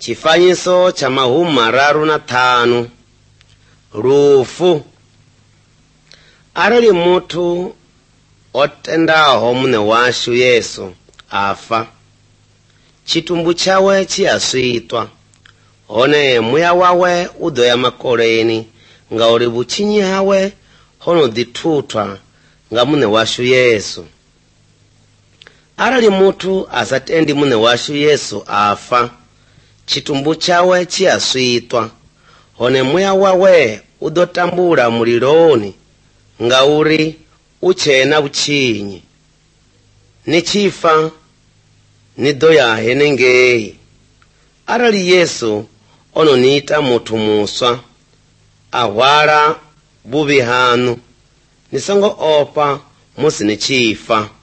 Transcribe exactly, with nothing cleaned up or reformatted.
Chifanyiso cha mahumi mararu na tanu. Rufu. Arali mutu otendaho mune washu Yesu afa, chitumbu chawe chiyaswitwa, one muya wawe udoya makoleni nga uli buchinyi hawe hono ditutwa nga mune washu Yesu. Arali mutu asatendi mune washu Yesu afa, chitumbu chawe chiyaswitwa, one muya wawe udotambula muliloni nga uri uchena buchinyi. Ni chifa ni doya henengeyi. Arali Yesu ono nita mutu muswa, ahwala bubi hanu, nisongo opa musi ni chifa.